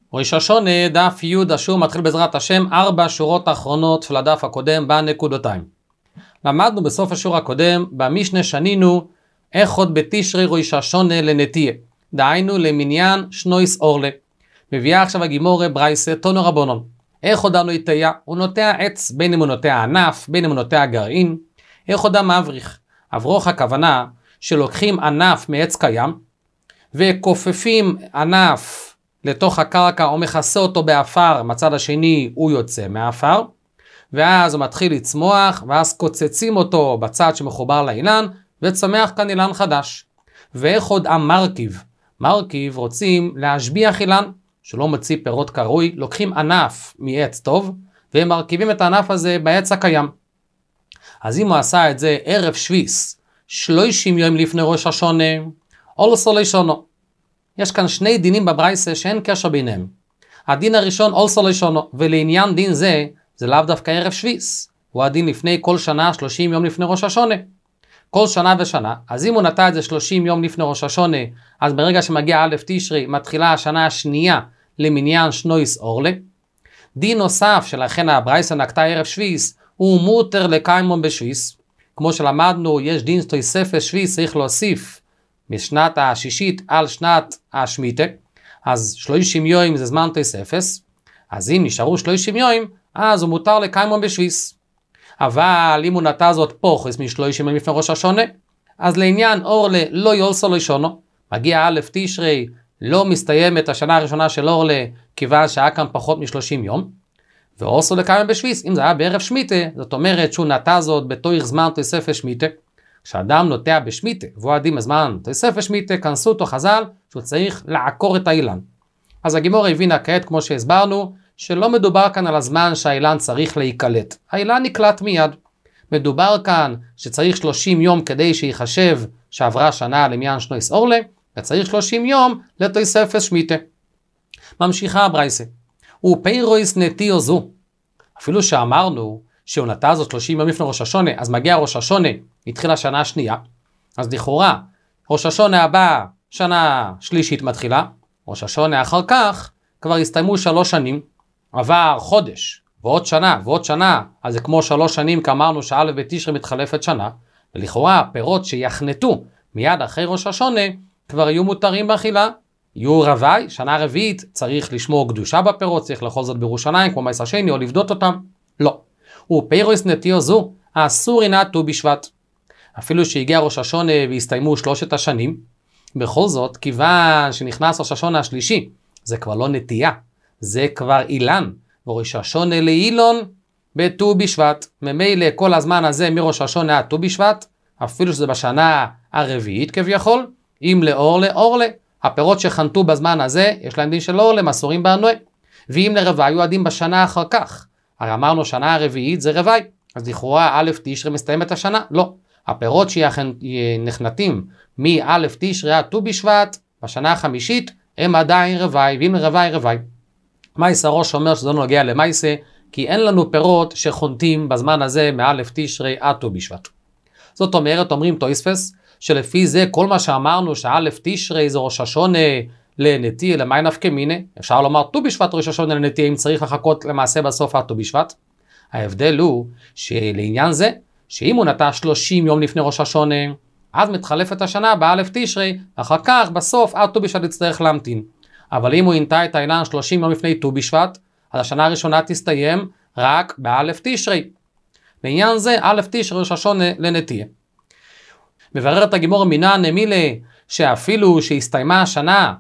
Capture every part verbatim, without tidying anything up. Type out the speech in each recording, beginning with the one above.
ראש השונה, דף י' אשור מתחיל בעזרת השם ארבע שורות האחרונות של הדף הקודם בנקודותיים. למדנו בסוף השיעור הקודם, במשנה שנינו, איך עוד בתשרי ראש השונה לנתיה, דהיינו למניין שנויס אורלה. מביאה עכשיו הגימורה ברייסה תונו רבונון. איך עוד אנו יתיה? הוא נוטע עץ, בין אם הוא נוטע ענף, בין אם הוא נוטע גרעין. איך עוד המבריך? אברוך הכוונה שלוקחים ענף מעץ קיים, וכופפים ענף לתוך הקרקע או מכסה אותו באפר, מצד השני הוא יוצא מהאפר, ואז הוא מתחיל לצמוח, ואז קוצצים אותו בצד שמחובר לאילן, וצומח כאן אילן חדש. ואיך עוד המרכיב? מרכיב רוצים להשביח אילן, שלא מוציא פירות קרוי, לוקחים ענף מעץ טוב, והם מרכיבים את הענף הזה בעץ הקיים. אז אם הוא עשה את זה ערב שביס, שלושים יום לפני ראש השונה, אולסו לשונו. יש כאן שני דינים בברייסה שאין קשר ביניהם. הדין הראשון אולסו לשונו, ולעניין דין זה, זה לאו דווקא ערב שביס. הוא הדין לפני כל שנה, שלושים יום לפני ראש השונה. כל שנה ושנה, אז אם הוא נטע את זה שלושים יום לפני ראש השונה, אז ברגע שמגיע א' תשרי, מתחילה השנה השנייה למניין שנויס אורלה. דין נוסף שלכן הברייסה נקטה ערב שביס, הוא מותר לקיימון בשביס. כמו שלמדנו, יש דין תוספת שביס, צריך להוסיף משנת השישית על שנת השמיטה, אז שלושים יום זה זמן תוספת, אז אם נשארו שלושים יום, אז הוא מותר לקיימון בשביס. אבל אם הוא נטע זאת פוחס משלושים יום לפני ראש השונה, אז לעניין אורלה לא יולסו לשונו, מגיע א' תשרי, לא מסתיים את השנה הראשונה של אורלה, כיוון שהיה כאן פחות משלושים יום, ואורסו לקיימון בשביס, אם זה היה בערב שמיטה, זאת אומרת שהוא נטע זאת בתוך זמן תוספת שמיטה. כשאדם נוטע בשמיטה, והוא עדים הזמן תוספת שמיטה, כנסו אותו חז"ל שהוא צריך לעקור את האילן. אז הגימורה הבינה כעת, כמו שהסברנו, שלא מדובר כאן על הזמן שהאילן צריך להיקלט. האילן נקלט מיד. מדובר כאן שצריך שלושים יום כדי שיחשב שעברה שנה למניין שנויס אורלה, וצריך שלושים יום לתוספת שמיטה. ממשיכה הברייסה. ופיירויס נטיו זו. אפילו שאמרנו שהוא נטע זאת שלושים יום לפני ראש השונה, אז מגיע ראש השונה, התחילה שנה שנייה, אז לכאורה, ראש השונה הבא, שנה שלישית מתחילה, ראש השונה אחר כך, כבר הסתיימו שלוש שנים, עבר חודש, ועוד שנה, ועוד שנה, אז זה כמו שלוש שנים, כאמרנו שא' בתשרי מתחלפת שנה, ולכאורה הפירות שיחנתו מיד אחרי ראש השונה, כבר יהיו מותרים באכילה, יהיו רבי, שנה רביעית, צריך לשמור קדושה בפירות, צריך לאכול זאת בירושלים, כמו מייס השני, או לבדות אותם, לא. ופיירויס נטיו זו, האסור אינה ט"ו בשבט. אפילו שהגיע ראש השונה והסתיימו שלושת השנים, בכל זאת, כיוון שנכנס ראש השונה השלישי, זה כבר לא נטייה, זה כבר אילן, וראש השונה לאילון בט"ו בשבט. ממילא כל הזמן הזה מראש השונה עד ט"ו בשבט, אפילו שזה בשנה הרביעית כביכול, אם לאורלה, אורלה. הפירות שחנתו בזמן הזה, יש להם דין של אורלה, מסורים באנוה. ואם לרווי, היו עדים בשנה אחר כך. הרי אמרנו שנה הרביעית זה רווי, אז לכאורה א' תשרי מסתיים את השנה? לא. הפירות שנחנתים מא' תשרי עד ט"ו בשבט, בשנה החמישית, הם עדיין רווי, ואם לרווי, רווי. מייס הראש אומר שזה לא נוגע למייסה, כי אין לנו פירות שחונתים בזמן הזה מא' תשרי עד ט"ו בשבט. זאת אומרת, אומרים תוספס, שלפי זה כל מה שאמרנו שא' תשרי זה ראש השונה לנטיה, למי נפקא מינה, אפשר לומר ט"ו בשבט ראש השונה לנטיה, אם צריך לחכות למעשה בסוף עד ט"ו בשבט. ההבדל הוא שלעניין זה, שאם הוא נטע שלושים יום לפני ראש השונה, אז מתחלפת השנה בא' תשרי, אחר כך בסוף עד ט"ו בשבט יצטרך להמתין. אבל אם הוא ינטע את האילן שלושים יום לפני ט"ו בשבט, אז השנה הראשונה תסתיים רק בא' תשרי. לעניין זה א' תשרי ראש השונה לנטיה. מבררת הגימור מינה נמילה שאפילו שהסתיימה השנה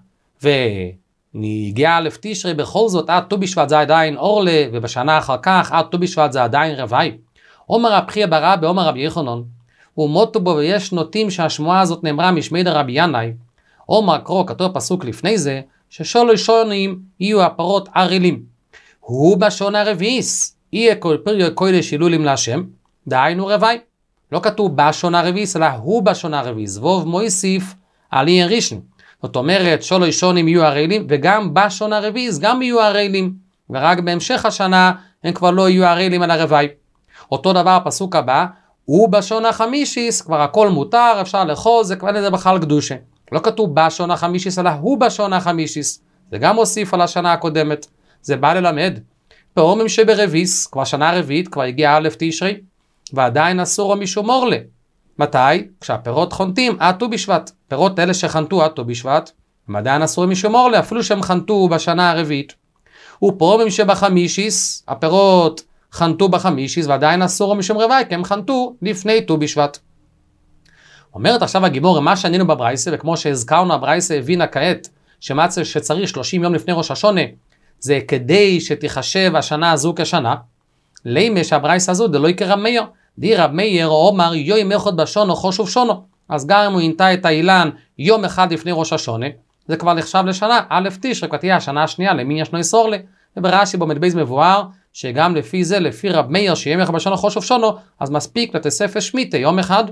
ונגיע א' תשרי, בכל זאת עד ט"ו בשבט זה עדיין אורלה, ובשנה אחר כך עד ט"ו בשבט זה עדיין רווי. אומר הבחיה ברא באומר רבי יחנון, ומותו בו, ויש נוטים שהשמועה הזאת נאמרה משמי דרבי ינאי. אומר קרוא, כתוב פסוק לפני זה, ששלוש שונים יהיו הפרות ערלים. הוא בשון הרביעיס, יהיה כל פריו קודש הילולים להשם, דהיינו רווי. לא כתוב בשון הרביעיס, אלא הוא בשון הרביעיס. ווב מויסיף על עניין ראשון. זאת אומרת, שלוש שונים יהיו ערלים, וגם בשון הרביעיס גם יהיו ערלים. ורק בהמשך השנה הם כבר לא יהיו ערלים על הרווי. אותו דבר הפסוק הבא, הוא בשון החמישיס, כבר הכל מותר, אפשר לאכול, זה כבר לזה בכלל קדושה. לא כתוב בשון החמישיס, אלא הוא בשון החמישיס. זה גם מוסיף על השנה הקודמת. זה בא ללמד. פעמים שברביס, כבר שנה רביעית, כבר הגיע א' תשרי, ועדיין אסור משום מורלה. מתי? כשהפירות חונטים עד ט"ו בשבט. פירות אלה שחנתו עד ט"ו בשבט, הם עדיין אסורים משום מורלה, אפילו שהם חנתו בשנה הרביעית. ופעמים שבחמישיס, הפירות חנתו בחמישיס, ועדיין אסור משום רבעי, כי הם חנתו לפני ט"ו בשבט. אומרת עכשיו הגימור, מה שענינו בברייסה, וכמו שהזכרנו, הברייסה הבינה כעת, שמצא שצריך שלושים יום לפני ראש השונה, זה כדי שתחשב השנה הזו כשנה. לימה שהברייסה הזו, זה לא יקרה רב מאיר. די רב מאיר אומר יום אחד בשונו חושוב שונו. אז גם אם הוא ינתה את האילן יום אחד לפני ראש השונה, זה כבר נחשב לשנה, א' תשרי, כבר תהיה השנה השנייה, למין ישנו יסור לי. וברש"י במדבייז מבואר, שגם לפי זה, לפי רב מאיר, שיום אחד בשונו חושוב שונו, אז מספיק לתוספת שמיטה יום אחד.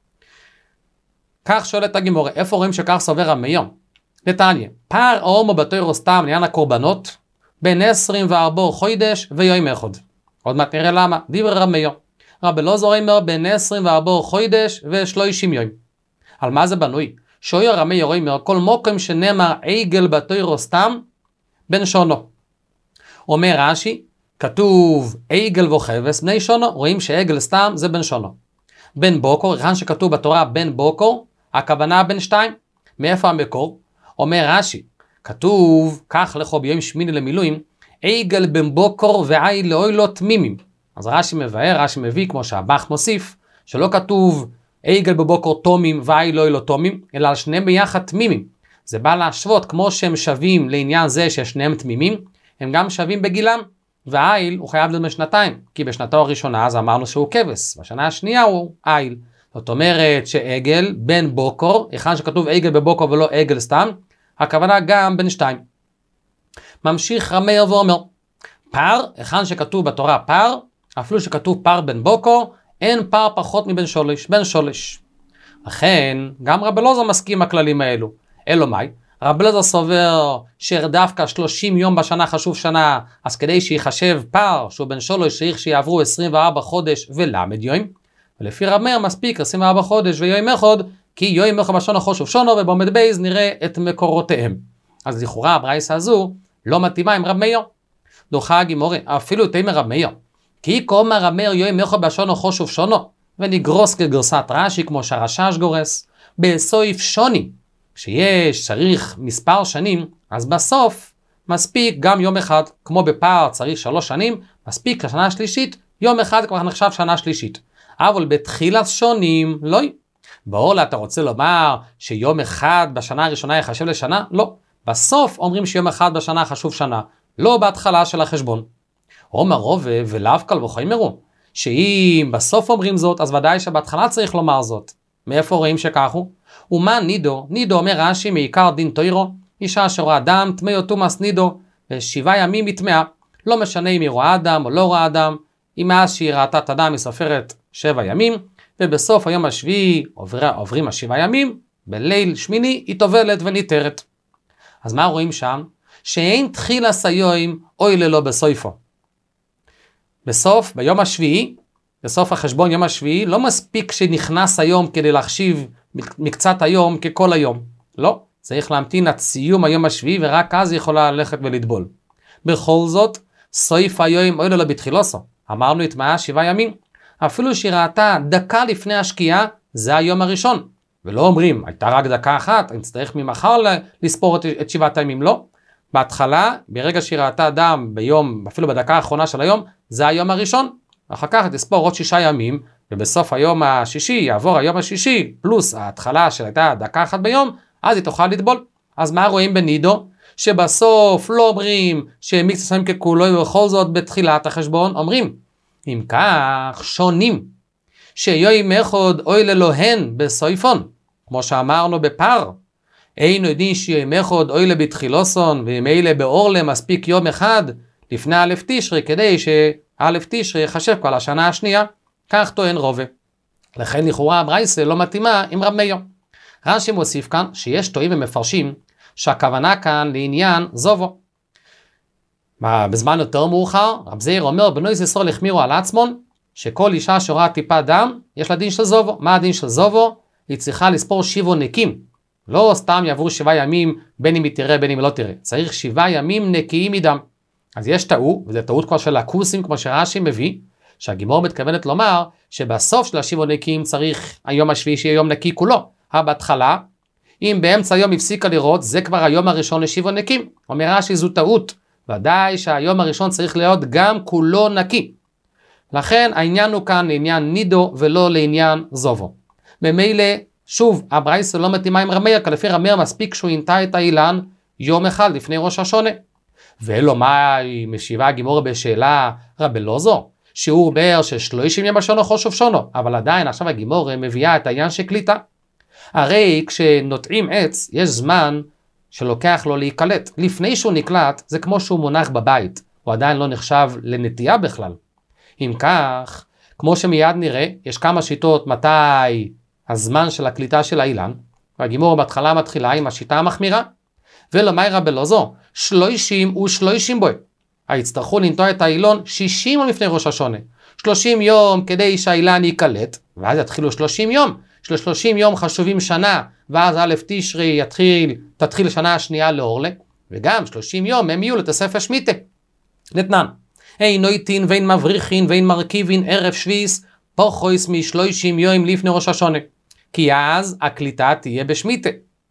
כך שואלת הגימור, איפה רואים שכך סובר רב מאיר? נתניה, פער אורמו בתוירו סתם לעניין הקורבנות, בין עשרים וארבע חודש ויום אחד. עוד מעט נראה למה. דיבר רב מאיר. רב אלעזר אומר בין עשרים וארבע חודש ושלושים יום. על מה זה בנוי? שואל רב מאיר אומר, כל מוקם שנאמר עגל בתוירו סתם, בן שונו. אומר רש"י, כתוב עגל וחבש בני שונו, רואים שעגל סתם זה בן שונו. בן בוקר, כאן שכתוב בתורה בן בוקר, הכוונה בן שתיים. מאיפה המקור? אומר רש"י, כתוב, כך לכו ביום שמיני למילואים, עגל בן בוקר ועיל לאוילו תמימים. אז רש"י מבאר, רש"י מביא, כמו שהבח מוסיף, שלא כתוב עגל בבוקר תומים ועיל לאוילו תומים, אלא על שניהם ביחד תמימים. זה בא להשוות, כמו שהם שווים לעניין זה ששניהם תמימים, הם גם שווים בגילם, והעיל הוא חייב להיות בשנתיים, כי בשנתו הראשונה אז אמרנו שהוא כבש, בשנה השנייה הוא עיל. זאת אומרת שעגל בן בוקר, היכן שכתוב עגל בבוקר ולא עגל סתם, הכוונה גם בן שתיים. ממשיך רב מאיר ואומר, פר, היכן שכתוב בתורה פר, אפילו שכתוב פר בן בוקר, אין פר פחות מבן שולש, בן שולש. לכן, גם רב אלעזר מסכים הכללים האלו. אלו מאי? רב אלעזר סובר שדווקא שלושים יום בשנה חשוב שנה, אז כדי שיחשב פר שהוא בן שולש, צריך שיעברו עשרים וארבע חודש ולמד יום. ולפי רב מאיר מספיק עשרים וארבע חודש ויום אחד, כי יום אחד בשונו חשוב שונו, ובעמוד בייז נראה את מקורותיהם. אז לכאורה הברייסה הזו לא מתאימה עם רב מאיר. דוחה הגימורה, אפילו תאמר רב מאיר, כי קומא רב מאיר יום אחד בשונו חשוב שונו, ונגרוס כגרסת רש"י כמו שהרש"ש גורס, בסויף שונים, שיש צריך מספר שנים, אז בסוף מספיק גם יום אחד, כמו בפער צריך שלוש שנים, מספיק לשנה השלישית, יום אחד כבר נחשב שנה שלישית. אבל בתחילת שונים, לא. באורלה אתה רוצה לומר שיום אחד בשנה הראשונה יחשב לשנה? לא. בסוף אומרים שיום אחד בשנה חשוב שנה, לא בהתחלה של החשבון. אומר רובה ולאו קל וחומרו, שאם בסוף אומרים זאת, אז ודאי שבהתחלה צריך לומר זאת. מאיפה רואים שכך הוא? ומה נידו? נידו אומר רש"י מעיקר דין תוירו, אישה שרואה דם, טמאו תומאס נידו, ושבעה ימים היא טמאה. לא משנה אם היא רואה אדם או לא רואה אדם, אם מאז שהיא ראתה את הדם היא סופרת שבע ימים, ובסוף היום השביעי עובר, עוברים השבעה ימים, בליל שמיני היא טובלת וניתרת. אז מה רואים שם? שאין תחילה סיום אוי ללא בסויפו. בסוף, ביום השביעי, בסוף החשבון יום השביעי, לא מספיק שנכנס היום כדי להחשיב מקצת היום ככל היום. לא, צריך להמתין עד סיום היום השביעי, ורק אז היא יכולה ללכת ולטבול. בכל זאת, סויף היום אוי ללא בתחילוסו. אמרנו את מה? שבעה ימים. אפילו שהיא ראתה דקה לפני השקיעה, זה היום הראשון. ולא אומרים, הייתה רק דקה אחת, אני צריך ממחר לספור את, את שבעת הימים. לא. בהתחלה, ברגע שהיא ראתה דם ביום, אפילו בדקה האחרונה של היום, זה היום הראשון. אחר כך תספור עוד שישה ימים, ובסוף היום השישי יעבור היום השישי, פלוס ההתחלה שהייתה דקה אחת ביום, אז היא תוכל לטבול. אז מה רואים בנידו? שבסוף לא אומרים שמקצת שמים ככולו, ובכל זאת בתחילת החשבון אומרים, אם כך שונים, שיום אחד אוי ללוהן בסויפון, כמו שאמרנו בפר, אין יודעים שיום אחד אוי לבתחילוסון, ומילא באורלה מספיק יום אחד לפני א' תשרי, כדי שא' תשרי יחשב כל השנה השנייה, כך טוען רובה. לכן לכאורה הברייסה לא מתאימה עם רב מאיר. רש"י מוסיף כאן שיש טועים ומפרשים שהכוונה כאן לעניין זובו. בזמן יותר מאוחר, רב זעיר אומר, בנוי ישראל החמירו על עצמון, שכל אישה שרואה טיפה דם, יש לה דין של זובו. מה הדין של זובו? היא צריכה לספור שבעה נקים. לא סתם יעברו שבעה ימים בין אם היא תראה בין אם לא תראה, צריך שבעה ימים נקיים מדם. אז יש טעות, וזו טעות כבר של הכוסים כמו שרש"י מביא, שהגימור מתכוונת לומר שבסוף של השבעה נקיים צריך היום השביעי שיהיה יום נקי כולו, בהתחלה, אם באמצע היום הפסיקה לראות, זה כבר היום הראשון לשבעה נקיים. אומר רש"י זו טעות, ודאי שהיום הראשון צריך להיות גם כולו נקי. לכן העניין הוא כאן לעניין נידו ולא לעניין זובו. ממילא, שוב, הברייתא לא מתאימה עם רב מאיר, כי לפי רב מאיר מספיק שהוא ינטע את האילן יום אחד לפני ראש השונה. ואלו מה היא משיבה הגימור בשאלה רב אלעזר, שהוא באר ששלושים יום בשונו חושב שונו, אבל עדיין עכשיו הגימור מביאה את העניין של קליטה. הרי כשנוטעים עץ יש זמן שלוקח לו להיקלט. לפני שהוא נקלט זה כמו שהוא מונח בבית, הוא עדיין לא נחשב לנטייה בכלל. אם כך, כמו שמיד נראה, יש כמה שיטות מתי הזמן של הקליטה של האילן, והגימור בהתחלה מתחילה עם השיטה המחמירה, ולומר רב אלעזר, שלושים ושלושים בוי. יצטרכו לנטוע את האילון שישים יום לפני ראש השונה. שלושים יום כדי שהאילן ייקלט, ואז יתחילו שלושים יום. של שלושים יום חשובים שנה, ואז א' תשרי יתחיל, תתחיל שנה השנייה לאורלה, וגם שלושים יום הם יהיו לתוסף השמיטה. נתנן, אין נויטין ואין מבריחין ואין מרכיבין ערב שביס, פוחויס משלושים יום לפני ראש השונה. כי אז הקליטה תהיה בשמיטה.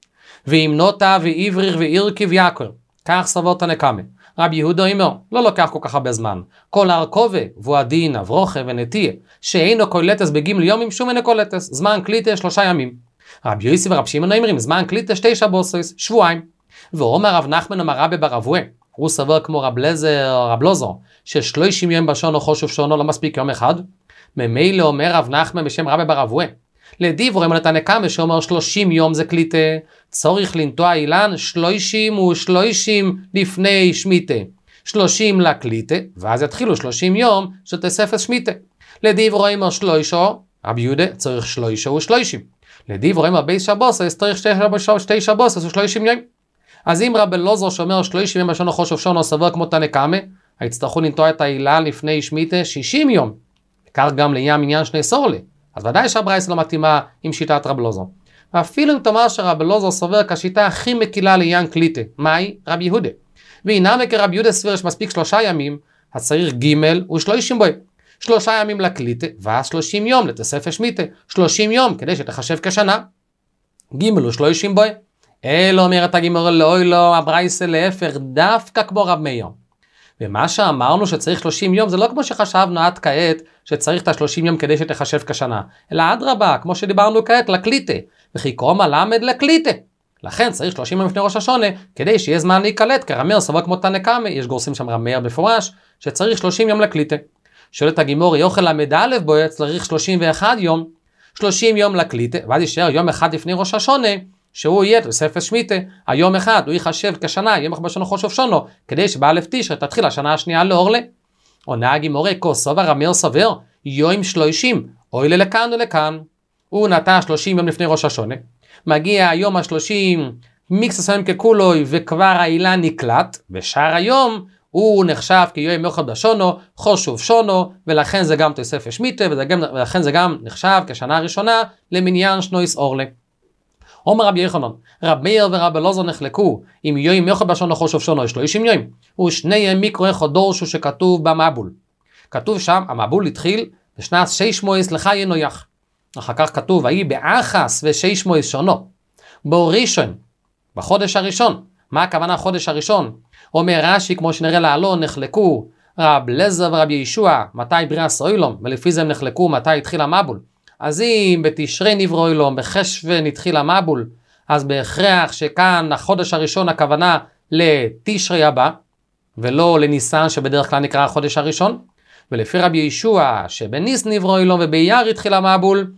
ואם נוטה ועבריך ועירקיב יעקר, כך סבות הנקמה. רבי יהודה אומר, לא לוקח כל כך הרבה זמן. כל הרכובה, ועדין, אברוכה ונטיה, שאינו קולטס בגימל יומים, שום אינו קולטס, זמן קליטה שלושה ימים. רבי יוסי ורב שמעון אומרים, זמן קליטה שתי שבוסוס, שבועיים. ואומר רב נחמן אמר רבי בר אבוה, הוא סבר כמו רב לזר, רב לוזר, ששלושים יום בשונו חושב שונו לא מספיק יום אחד. ממילא אומר רב נחמן בשם רבי בר אבוה, לדיבורים על התנקמה שאומר שלושים יום זה קליטה, צורך לנטוע אילן שלושים ושלושים לפני שמיטה, שלושים לקליטה, ואז יתחילו שלושים יום של תוספת שמיטה. לדיבורים על שלושו, רבי יהודה צריך שלושה ושלושים. לדיבורים על בייס שבוסס צריך שתי שבוסס ושלושים יום. אז אם רב אלעזר שאומר שלושים יום בשונו חושב שונו סבר כמו תנקמה, יצטרכו לנטוע את האילן לפני שמיטה שישים יום. כך גם לעניין עניין שני סורלה. אז ודאי שהברייתא לא מתאימה עם שיטת רב אלעזר. ואפילו אם תאמר שרב אלעזר סובר כשיטה הכי מקילה לעניין קליטה, מהי? רב יהודה. והנה כרב יהודה סבר שמספיק שלושה ימים, אז צריך ג' ושלושים בוי. שלושה ימים לקליטה, ואז שלושים יום לתוספת שמיטה. שלושים יום כדי שתחשב כשנה. ג' ושלושים בוי. אלא אומרת הגימור לאוי לא, הברייתא להפך, דווקא כמו רב מאיר. ומה שאמרנו שצריך שלושים יום, זה לא כמו שחשבנו עד כעת, שצריך את ה-שלושים יום כדי שתחשב כשנה. אלא עד רבה, כמו שדיברנו כעת, לקליטה. וכי קרום הלמד לקליטה. לכן צריך שלושים יום לפני ראש השונה, כדי שיהיה זמן להיקלט, כי רב מאיר סובר כמו תנקמה, יש גורסים שם רב מאיר בפורש, שצריך שלושים יום לקליטה. שואלת הגימור, יוכל למד א' בו, צריך שלושים ואחד יום, שלושים יום לקליטה, ואז יישאר יום אחד לפני ראש השונה, שהוא יהיה תוספת שמיטה, היום אחד הוא יחשב כשנה, יום אחד בשונו חושב שונו, כדי שבאלף תשרי תתחיל השנה השנייה לאורלה. עונה הגימורה, כה סובר רב מאיר סובר, יום שלושים, אוי לכאן ולכאן. הוא נטע שלושים יום לפני ראש השונה, מגיע היום השלושים, מיקס הסוים ככולוי, וכבר האילן נקלט, בשאר היום הוא נחשב כיום אחד בשונו, חושב שונו, ולכן זה גם תוספת שמיטה, ולכן זה גם נחשב כשנה הראשונה, למניין שנויס אורלה. אומר רבי יוחנן, רב מאיר ורב אלעזר נחלקו, אם יום אחד בשונו חושב שונו, שלושים יום, ושניהם מיקרו אחד דורשו שכתוב במבול. כתוב שם, המבול התחיל בשנת שש מאות לחי נויח. אחר כך כתוב, ויהי באחס ושש מאות שונו. בו ראשון, בחודש הראשון. מה הכוונה החודש הראשון? אומר רש"י, כמו שנראה לעלון, נחלקו רב לזר ורב ישוע, מתי בריאת העולם, ולפי זה הם נחלקו מתי התחיל המבול. אז אם בתשרי נברא העולם, בחשוון התחיל המבול, אז בהכרח שכאן החודש הראשון הכוונה לתשרי הבא, ולא לניסן שבדרך כלל נקרא החודש הראשון. ולפי רבי ישוע שבניס נברא העולם ובאייר התחיל המבול,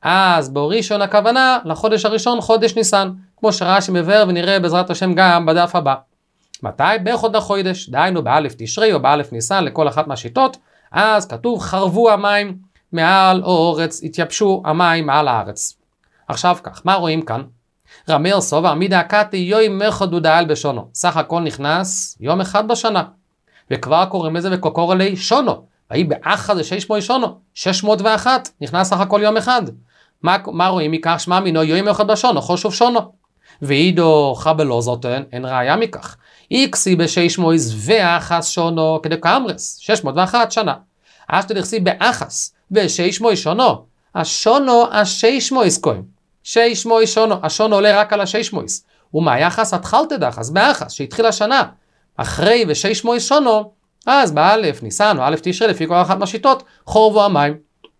אז בראשון הכוונה לחודש הראשון חודש ניסן, כמו שרש"י מבאר ונראה בעזרת השם גם בדף הבא. מתי? באחד החודש, דהיינו באלף תשרי או באלף ניסן, לכל אחת מהשיטות, אז כתוב חרבו המים מעל הארץ, התייבשו המים מעל הארץ. עכשיו כך, מה רואים כאן? רב מאיר סובר מידה קתי יום אחד ודאל בשונו, סך הכל נכנס יום אחד בשנה, וכבר קוראים לזה וקורא לי שונו, והיא באחד זה שש מאות שונו, שש מאות ואחת, נכנס סך הכל יום אחד. מה, מה רואים מכך? שמע מינו יום אחד בשונו, חושב שונו. ואידו חבלו זאתן, אין ראיה מכך. איקסי בשש מויס ואחס שונו כדי כאמרס, שש מאות ואחת שנה. אשתו דכסי באחס ושש מויס שונו, השונו השש מויס כהן. שש מויס שונו, השונו עולה רק על השש מויס. ומה היחס? התחלת דחס, באחס, שהתחיל השנה. אחרי ושש מויס שונו, אז באלף ניסן או אלף תשרי, לפי כל אחת מהשיטות, חורבו המים.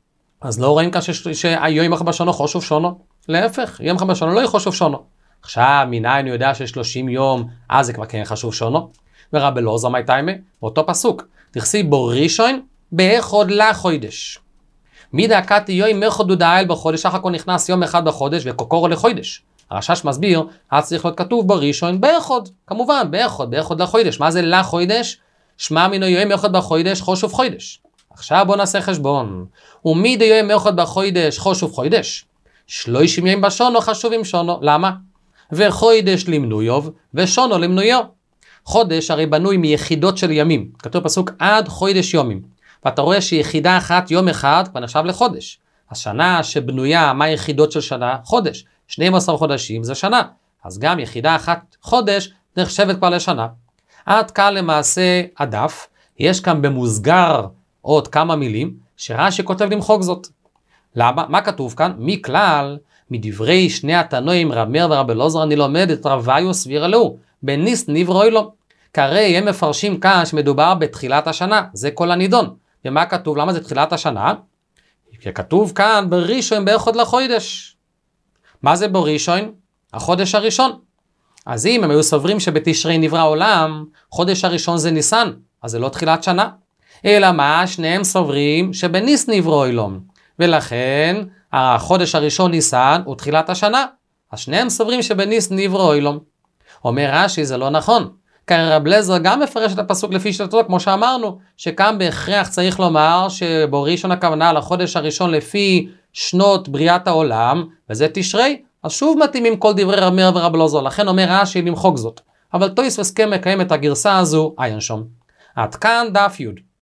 אז לא רואים כאן שהיום אחד בשונו חושב שונו. להפך, יום אחד בשונו לא יחושב שונו. עכשיו, מניין הוא יודע ששלושים יום, אז זה כבר כן חשוב שונו. ורב אלעזר מי תימא, באותו פסוק, תכסי בו ראשון, באחד לחודש. מדקת יום אחד ודאל בחודש, אחר כך נכנס יום אחד בחודש, וקוקורו לחודש. הרשש מסביר, אז צריך להיות כתוב בו ראשון, באחד. כמובן, באחד, באחד לחודש. מה זה לחודש? שמע מינו יום אחד בחודש, חושב חודש. עכשיו בוא נעשה חשבון. ומידי יום אחד בחודש, חושב חודש. שלושים יום בשונו חשובים שונו. למה? וחודש למנויוב, ושונו למנויו. חודש הרי בנוי מיחידות של ימים. כתוב פסוק עד חודש יומים. ואתה רואה שיחידה אחת, יום אחד, כבר נחשב לחודש. השנה שבנויה, מה היחידות של שנה? חודש. שנים עשר חודשים זה שנה. אז גם יחידה אחת חודש נחשבת כבר לשנה. עד כאן למעשה הדף. יש כאן במוסגר עוד כמה מילים שרש"י כותב למחוק זאת. למה? מה כתוב כאן? מכלל, מדברי שני התנועים רב מאיר ורב אלעזר אני לומד את רביו סביר אלוהו, בניס נברוי לו. כרי הם מפרשים כאן שמדובר בתחילת השנה, זה כל הנידון. ומה כתוב? למה זה תחילת השנה? כי כתוב כאן בראשון באחד לחודש. מה זה בראשון? החודש הראשון. אז אם הם היו סוברים שבתשרי נברא העולם, חודש הראשון זה ניסן, אז זה לא תחילת שנה. אלא מה? שניהם סוברים שבניס נברא אילום. ולכן החודש הראשון ניסן הוא תחילת השנה. אז שניהם סוברים שבניס נברא אילום. אומר רש"י זה לא נכון. כי רב אליעזר גם מפרש את הפסוק לפי שיטתו, כמו שאמרנו, שכאן בהכרח צריך לומר שבראשון הכוונה לחודש הראשון לפי שנות בריאת העולם, וזה תשרי, אז שוב מתאימים כל דברי רב מאיר ורב אלעזר, לכן אומר רש"י למחוק זאת. אבל תוספות כן מקיים את הגרסה הזו, עיין שום. עד כאן דף י'.